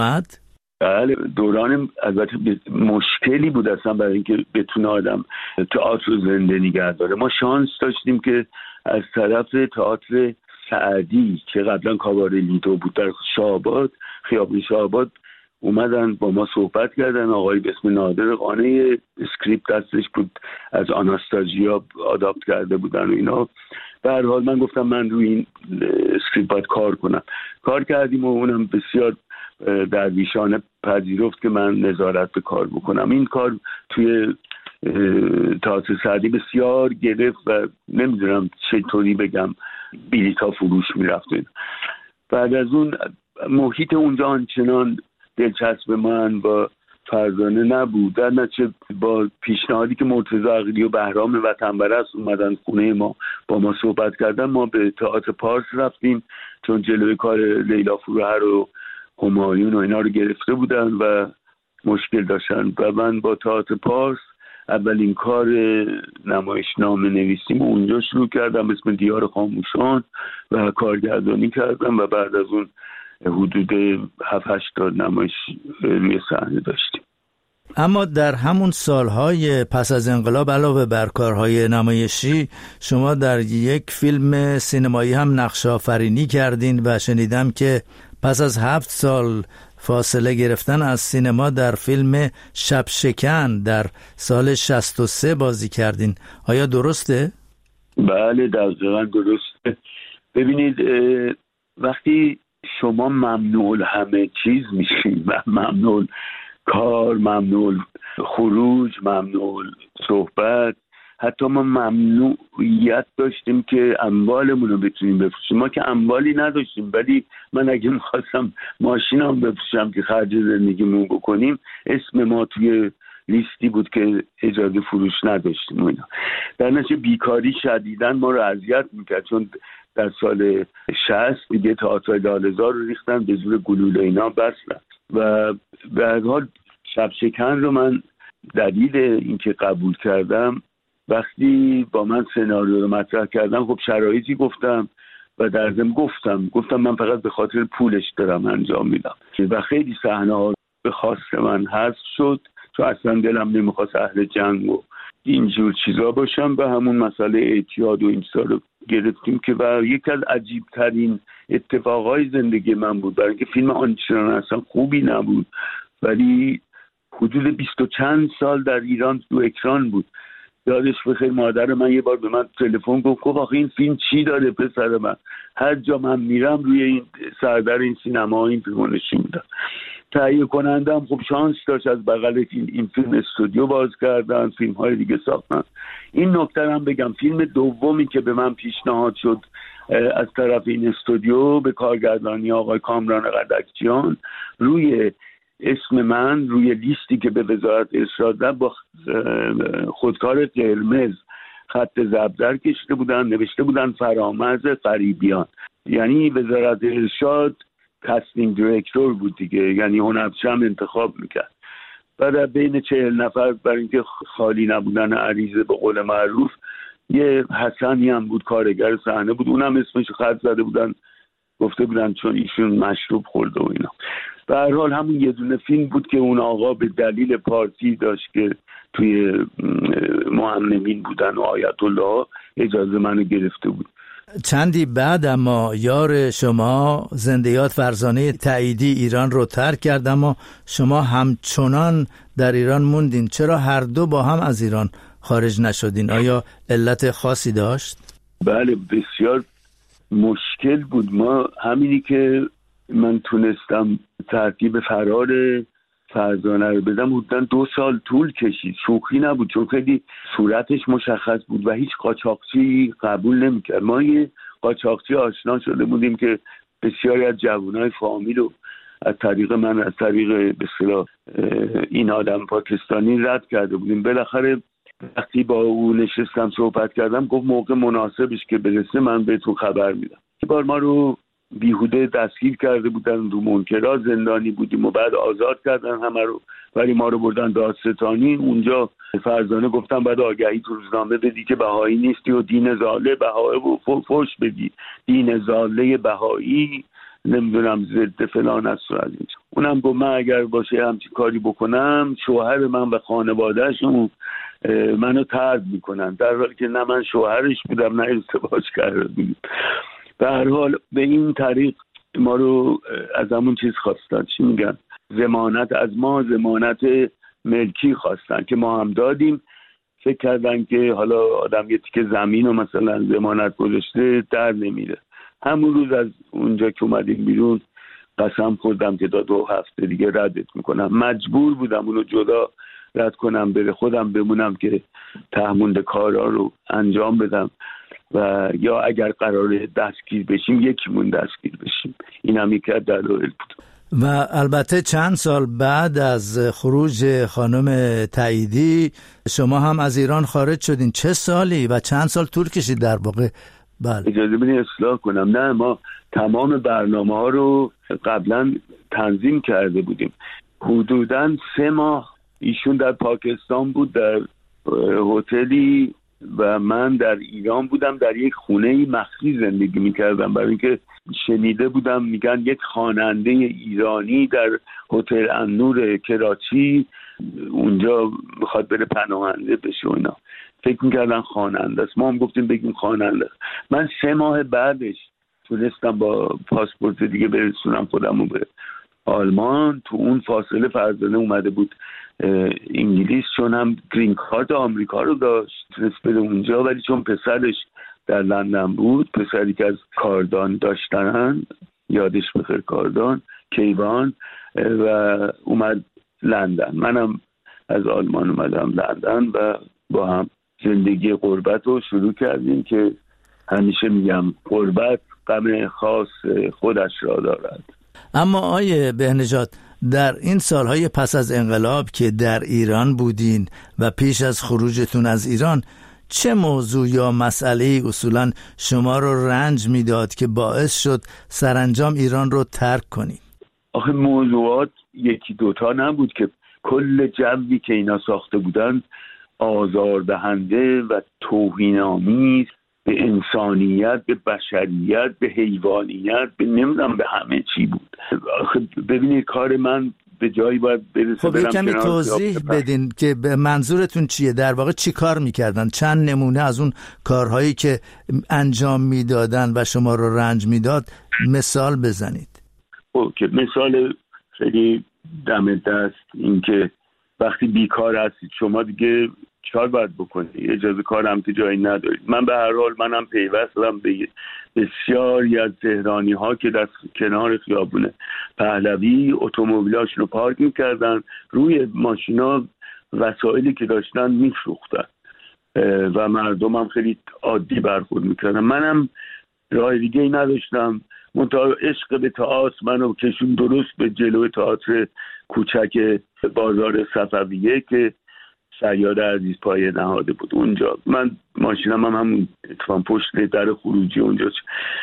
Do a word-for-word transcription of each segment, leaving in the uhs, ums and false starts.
بله، دوران البته مشکلی بود اصلا برای اینکه بتونه آدم تئاتر رو زنده نگه داره. ما شانس داشتیم که از طرف تئاتر سعدی که قبلا کاباره لیدو بود در شاه‌آباد، خیابون شاه‌آباد، اومدن با ما صحبت کردن. آقای به اسم نادر قانع اسکریپت دستش بود، از آناستازیا آداپت کرده بودن و اینا. به هر حال من گفتم من روی این اسکریپت باید کار کنم. کار کردیم و اونم بسیار درویشانه پذیرفت که من نظارت به کار بکنم. این کار توی تئاتر سعدی بسیار گرفت و نمیدونم چطوری بگم بلیط‌ها فروش میرفت. بعد از اون محیط اونجا آنچنان دلچسب من با فرزانه نبود. در نتیجه با پیشنهادی که مرتضی عقیلی و بهرام وطنپرست اومدن خونه ما با ما صحبت کردن، ما به تئاتر پارس رفتیم، چون جلوی کار لیلا فروهر و همایون و اینا رو گرفته بودن و مشکل داشتن و من با تئاتر پارس اولین کار نمایشنامه نویسیم اونجا شروع کردم، اسم دیار خاموشان، و کارگردانی کردم و بعد از اون حدود هفت هشت تا نمایش روی صحنه داشتیم. اما در همون سالهای پس از انقلاب علاوه بر کارهای نمایشی شما در یک فیلم سینمایی هم نقش آفرینی کردین و شنیدم که پس از هفت سال فاصله گرفتن از سینما در فیلم شب شکن در سال شصت و سه بازی کردین. آیا درسته؟ بله دقیقاً درسته. ببینید وقتی شما ممنوع همه چیز میشین و ممنوع کار، ممنوع خروج، ممنوع صحبت، حتی ما ممنوعیت داشتیم که اموالمون رو بتونیم بفروشیم. ما که اموالی نداشتیم، ولی من اگه میخواستم ماشینم بفروشم که خرج زندگیمون بکنیم، اسم ما توی لیستی بود که اجازه فروش نداشتیم. اینا در نتیجه بیکاری شدیداً ما رو اذیت میکرد، چون در سال شصت دیگه تئاتر لاله‌زار رو ریختن به زور گلوله اینا بستن و به هر حال شب شکن رو من دلیل اینکه قبول کردم، وقتی با من سناریو رو مطرح کردم خب شرایطی گفتم و در ضمن گفتم گفتم من فقط به خاطر پولش دارم انجام میدم و خیلی صحنه ها به خواست من حذف شد، چون اصلا دلم نمیخواست اهل جنگ و اینجور چیزا باشم. به همون مسئله اعتیاد و این چیزا رو گرفتیم که و یکی از عجیب ترین اتفاقای زندگی من بود، برای اینکه فیلم آنچنان اصلا خوبی نبود ولی حدود بیست و چند سال در ایران تو اکران بود. یادش بخیر مادر من یه بار به من تلفن گفت گفت آخه این فیلم چی داره پسر من، هر جا من میرم روی این سردر این سینما این فیلمو نشون میدم. تهیه کنندم خب شانس داشت، از بغل این, این فیلم استودیو باز کردن، فیلم های دیگه ساختن. این نکته هم بگم، فیلم دومی که به من پیشنهاد شد از طرف این استودیو به کارگردانی آقای کامران قدکچیان، روی اسم من روی لیستی که به وزارت ارشاد دادن با خودکار قرمز خط زبدر کشیده بودن، نوشته بودن فرامرز غریبیان، یعنی وزارت ارشاد کاستینگ دیرکتور بود دیگه، یعنی هنرپیشه هم انتخاب میکرد. بعد بین چهل نفر برای اینکه خالی نبودن عریضه به قول معروف، یه حسنی هم بود کارگر صحنه بود، اونم اسمش خط زده بودن، گفته بودن چون ایشون مشروب خورده و اینا. به هر حال همون یه دونه فیلم بود که اون آقا به دلیل پارتی داشت که توی محممین بودن و آیت الله اجازه منو گرفته بود. چندی بعد اما یار شما زندیات فرزانه تاییدی ایران رو ترک کرد، اما شما همچنان در ایران موندین. چرا هر دو با هم از ایران خارج نشدین؟ آیا علت خاصی داشت؟ بله بسیار مشکل بود. ما همینی که من تونستم ترتیب فرار فرزانه رو بدم حدوداً دو سال طول کشید، شوخی نبود، چون خیلی صورتش مشخص بود و هیچ قاچاقچی قبول نمی‌کرد. ما یه قاچاقچی آشنا شده بودیم که بسیاری از جوانای فامیل رو از طریق من از طریق به اصطلاح این آدم پاکستانی رد کرده بودیم. بالاخره وقتی با او نشستم صحبت کردم گفت موقع مناسبش که برسه من بهتون خبر میدم. یه بار ما رو بیهوده دستگیر کرده بودن، دو منکرا زندانی بودیم و بعد آزاد کردن همه رو، ولی ما رو بردن دادستانی. اونجا فرزانه گفتن بعد آگهی تو روزنامه بدی که بهایی نیستی و دین زاله بهایی و فوش بدی، دین زاله بهایی نمیدونم ضد فلان است و از اینجا. اونم گفت من اگر باشه همچین کاری بکنم شوهر من و خانوادهشون منو طرد میکنن، در حالی که نه من شوهرش بودم نه ازدواج کرده بودیم. به هر حال به این طریق ما رو از همون چیز خواستن، چی میگن، ضمانت از ما، ضمانت ملکی خواستن که ما هم دادیم. فکر کردن که حالا آدم یه تیکه زمین رو مثلا ضمانت گذاشته در نمیره. همون روز از اونجا که اومدیم بیرون قسم خوردم که تا دو هفته دیگه ردت میکنم. مجبور بودم اونو جدا رد کنم، بره خودم بمونم که تهمونده کارا رو انجام بدم و یا اگر قراره دستگیر بشیم یکیمون دستگیر بشیم. این هم یکی از دلایل بود. و البته چند سال بعد از خروج خانم تاییدی شما هم از ایران خارج شدین. چه سالی و چند سال طول کشید در واقع؟ بله اجازه بدین اصلاح کنم. نه، ما تمام برنامه ها رو قبلا تنظیم کرده بودیم. حدوداً سه ماه ایشون در پاکستان بود در هتلی و من در ایران بودم، در یک خونه مخفی زندگی میکردم، برای اینکه شنیده بودم میگن یک خواننده ایرانی در هتل النور کراچی اونجا میخواد بره پناهنده بشه و اینا. فکر میکردن خواننده است، ما هم گفتیم بگیم خواننده است. من سه ماه بعدش تونستم با پاسپورت دیگه برسونم خودمو به آلمان. تو اون فاصله فرزانه اومده بود انگلیس، چون هم گرین کارت آمریکا رو داشت تونست بره اونجا، ولی چون پسرش در لندن بود، پسری که از کاردان داشتن، یادش بخیر کاردان، کیوان، و اومد لندن. منم از آلمان اومدم لندن و با هم زندگی غربت رو شروع کردیم که همیشه میگم غربت غم خاص خودش را دارد. اما آیه بهنژاد، در این سالهای پس از انقلاب که در ایران بودین و پیش از خروجتون از ایران، چه موضوع یا مسئله اصولا شما رو رنج میداد که باعث شد سرانجام ایران رو ترک کنید؟ آخه موضوعات یکی دوتا نبود که کل جوی که اینا ساخته بودن آزاردهنده و توهین‌آمیز به انسانیت، به بشریت، به حیوانیت، به نمیدونم به همه چی بود. ببینید کار من به جایی باید برسه. خب کمی توضیح بدین که منظورتون چیه، در واقع چی کار میکردن؟ چند نمونه از اون کارهایی که انجام میدادن و شما رو رنج میداد مثال بزنید. اوکی، مثال خیلی دم دست این که وقتی بیکار هستید شما دیگه چهار باید بکنید، اجازه کار هم که جایی ندارید. من به هر حال منم پیوستم به بسیاری از تهرانی ها که در کنار خیابون پهلوی اتومبیلاشون رو پارک میکردن، روی ماشینا وسایلی که داشتن میفروختن و مردم هم خیلی عادی برخورد میکردن. منم راه دیگه ای نداشتم، منتها عشق به تئاتر منو کشون درست به جلوی تئاتر کوچک بازار صفویه که شیاد عزیز پایه نهاده بود. اونجا من ماشینم هم همون اتفاق پشت در خروجی اونجا.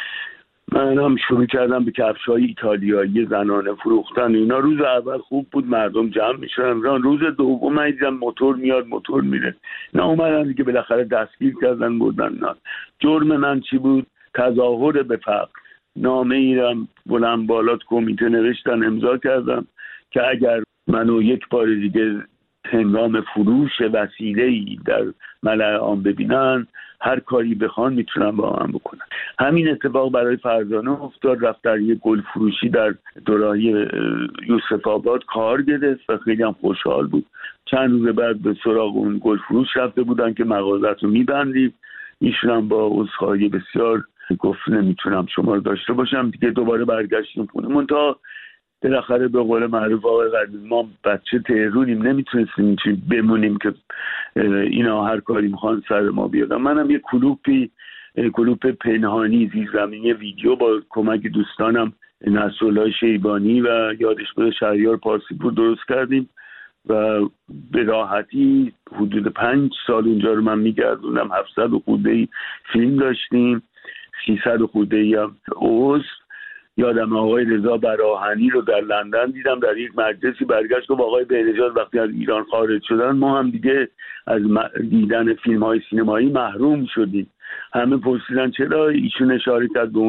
من هم شروع کردم به کفش‌های ایتالیایی زنانه فروختن. اینا روز اول خوب بود، مردم جمع میشدن. روز دوم من دیدم موتور میاد موتور میره. نه اومدن دیگه بالاخره دستگیر کردن بردن. نه جرم من چی بود؟ تظاهر به فقر. نامه ایرم بلند بالات کمیته نوشتن، امضا کردم که اگر منو یک بار دیگه هنگام فروش وسیله‌ای در ملأ عام ببینن، هر کاری بخوان میتونن با هم بکنن. همین اتفاق برای فرزانه افتاد. رفت در یک گل فروشی در دوراهی یوسف آباد کار گرفت و خیلی هم خوشحال بود. چند روز بعد به سراغ اون گل فروش رفته بودن که مغازت رو میبندیم. ایشون هم با عذرخواهی بسیار گفت نمیتونم شما رو داشته باشم دیگه. دوباره برگشتیم خونه. منتها بالاخره به قول معروف آقای قدیم، ما بچه تهرونیم، نمیتونستیم اینجوری بمونیم که اینا هر کاری میخوان سر ما بیادن. منم یه کلوپی کلوپ پنهانی زیرزمینی ویدیو با کمک دوستانم نصرالله شیبانی و یادش بده شهریار پارسیپور درست کردیم و به راحتی حدود پنج سال اونجا رو من میگردونم. هفتصد و خورده فیلم داشتیم، سیصد و خورده هم اوز. یادم آقای رضا براهنی رو در لندن دیدم، در یک مجلسی برگشت و با آقای بهنژاد وقتی از ایران خارج شدن ما هم دیگه از دیدن فیلم های سینمایی محروم شدیم. همه پرسیدن چرا؟ ایشون اشاره کرد به اون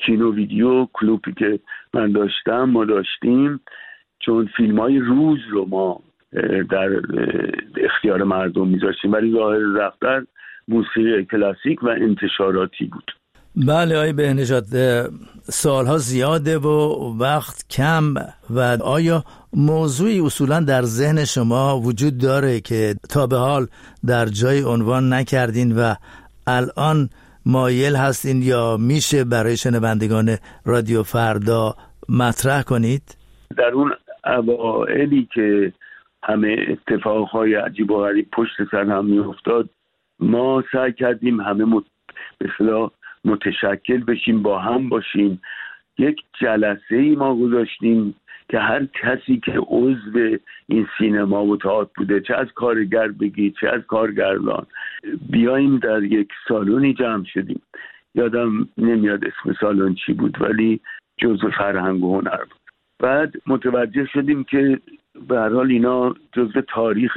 کینو ویدیو کلوپی که من داشتم ما داشتیم، چون فیلم های روز رو ما در اختیار مردم میذاشتیم، ولی ظاهر دفتر موسیقی کلاسیک و انتشاراتی بود. بله آقای بهنژاد، سالها زیاده و وقت کم، و آیا موضوعی اصولا در ذهن شما وجود داره که تا به حال در جای عنوان نکردین و الان مایل هستین یا میشه برای شنوندگان رادیو فردا مطرح کنید؟ در اون اوائلی که همه اتفاقهای عجیب و غریب پشت سر هم میافتاد، ما سعی کردیم همه مت... به اصطلاح متشکل بشیم، با هم باشیم. یک جلسه ای ما گذاشتیم که هر کسی که عضو این سینما و تئاتر بوده، چه از کارگر بگی چه از کارگردان، بیاییم در یک سالونی جمع شدیم. یادم نمیاد اسم سالن چی بود، ولی جزء فرهنگ و هنر بود. بعد متوجه شدیم که به هر حال اینا جزء تاریخ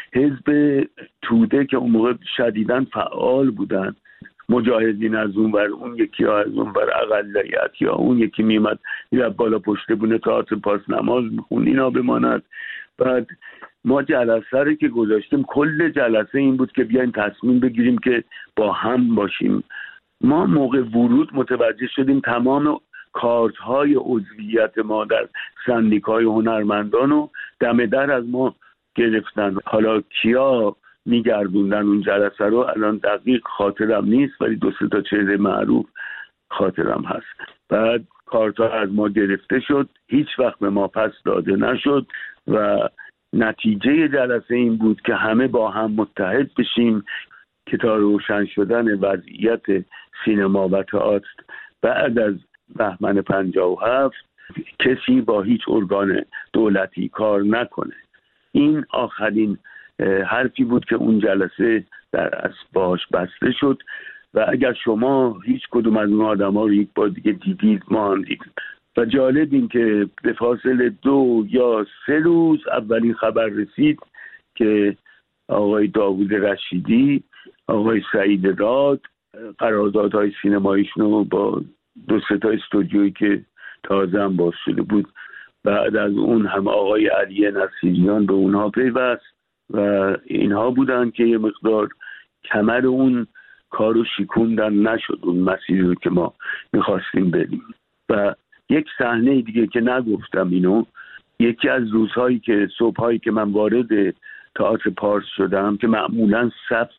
حزب توده که اون موقع شدیداً فعال بودن، مجاهدین از اون ور، اون یکی ها از اون ور اقلیت، یا اون یکی میمد یا بالا پشت بونه تئاتر پاس نماز بخون، اینا بماند. بعد ما جلسه رو که گذاشتیم، کل جلسه این بود که بیاین تصمیم بگیریم که با هم باشیم. ما موقع ورود متوجه شدیم تمام کارت های عضویت ما در سندیکای هنرمندان رو دم در از ما گرفتن. حالا کیا میگردوندن اون جلسه رو الان دقیق خاطرم نیست، ولی دو سه تا چهره معروف خاطرم هست. بعد کارتا از ما گرفته شد، هیچ وقت به ما پس داده نشد و نتیجه جلسه این بود که همه با هم متحد بشیم که تا روشن شدن وضعیت سینما و تئاتر بعد از بهمن پنجاه و هفت کسی با هیچ ارگان دولتی کار نکنه. این آخرین حرفی بود که اون جلسه در اسباش بسته شد و اگر شما هیچ کدوم از اون آدم ها رو یک بار دیگه دیدید، ما هم دیدیم. و جالب این که به فاصله دو یا سه روز اولین خبر رسید که آقای داوود رشیدی، آقای سعید راد قراردادهای سینماییشون رو با دو سه تا استودیویی که تازه هم باز شده بود، بعد از اون هم آقای علی نصیریان به اونها پیوست و اینها بودن که یه مقدار کمر اون کارو شکوندن، نشد اون مسیری رو که ما میخواستیم بریم. و یک صحنه دیگه که نگفتم اینو، یکی از روزهایی که صبحهایی که من وارد تئاتر پارس شدم که معمولا صف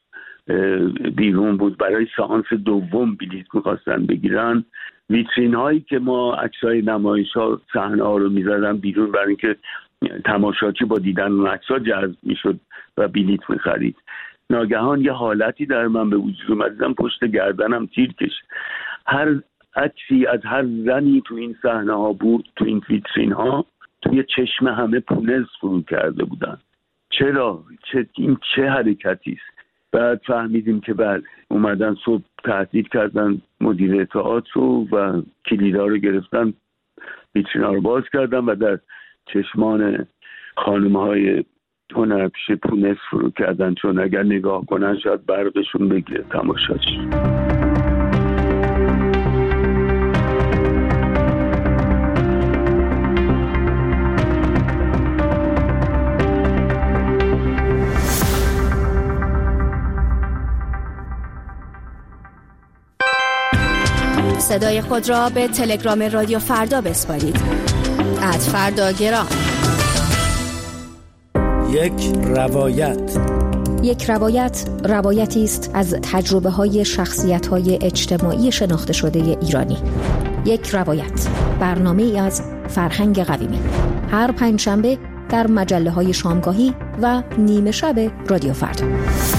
بیرون بود، برای سانس دوم بلیط میخواستن بگیرن، ویترین هایی که ما عکسای نمایش ها صحنه ها رو میزدن بیرون برای اینکه تماشاچی با دیدن اون عکس‌ها جذب میشد و بلیط میخرید. ناگهان یه حالتی در من به وجود اومد، دیدم پشت گردنم تیر کشید. هر عکسی از هر زنی تو این صحنه ها بود، تو این ویترین ها، توی چشم همه پونز فرو کرده بودن. چرا؟ چه این چه حرکتی است؟ بعد فهمیدیم که بعد اومدن صبح تهدید کردن مدیر تئاتر و کلیدا رو گرفتن، ویترینا رو باز کردن و در چشمان خانم‌های هنرپیشه پونس فرو کردن، چون اگر نگاه کنن شاید برقشون بگیره تماشاچی. صدای خود را به تلگرام رادیو فردا بسپارید. ات فردا گرام. یک روایت. یک روایت روایتی است از تجربه های شخصیت های اجتماعی شناخته شده ایرانی. یک روایت، برنامه ای از فرهنگ قویمی، هر پنجشنبه در مجله های شامگاهی و نیمه شب رادیو فردا.